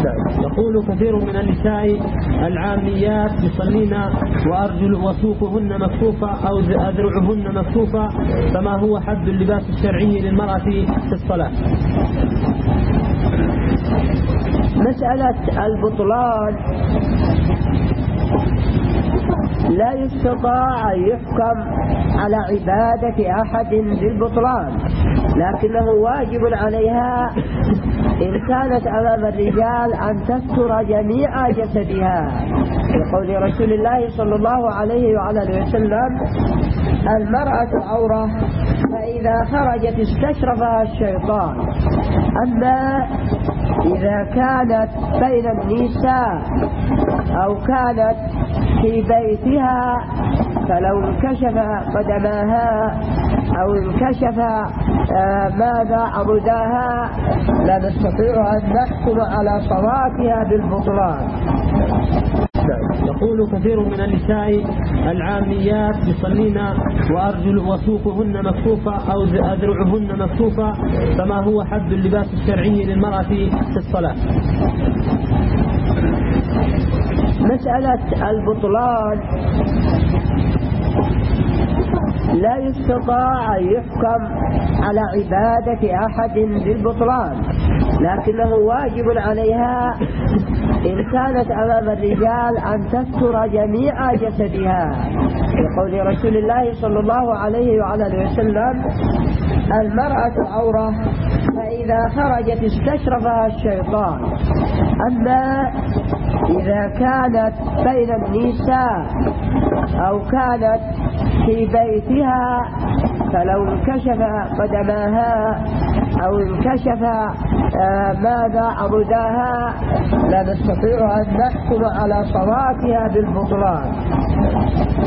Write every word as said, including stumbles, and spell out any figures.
يقول كثير من النساء العاميات يصلين وأرجل وسوقهن مكفوفة أو أذرعهن مكفوفة، فما هو حد اللباس الشرعي للمرأة في الصلاة؟ مسألة البطلان لا يستطاع أن يحكم على عبادة أحد بالبطلان، لكنه واجب عليها إن كانت أمام الرجال أن تستر جميع جسدها، لقول رسول الله صلى الله عليه وعلى وسلم: المرأة عورة فإذا خرجت استشرفها الشيطان. أما إذا كانت بين النساء أو كانت في بيتها فلو انكشف قدماها أو انكشف آه ماذا عضداها لا نستطيع أن نحكم على صلاتها بالبطلان. يقول كثير من النساء العاميات يصلين وأرجل وسوقهن مكفوفة أو أذرعهن مكفوفة، فما هو حد اللباس الشرعي للمرأة في الصلاة؟ مسألة البطلان لا يستطاع أن يحكم على عبادة أحد بالبطلان، لكنه واجب عليها إن كانت أمام الرجال أن تستر جميع جسدها، لقول رسول الله صلى الله عليه وعلى وسلم: المرأة عورة فإذا خرجت استشرفها الشيطان. أما إذا كانت بين النساء أو كانت في بيتها فلو انكشف قدماها أو انكشف آه ماذا عضداها لا نستطيع أن نحكم على صلاتها بالبطلان.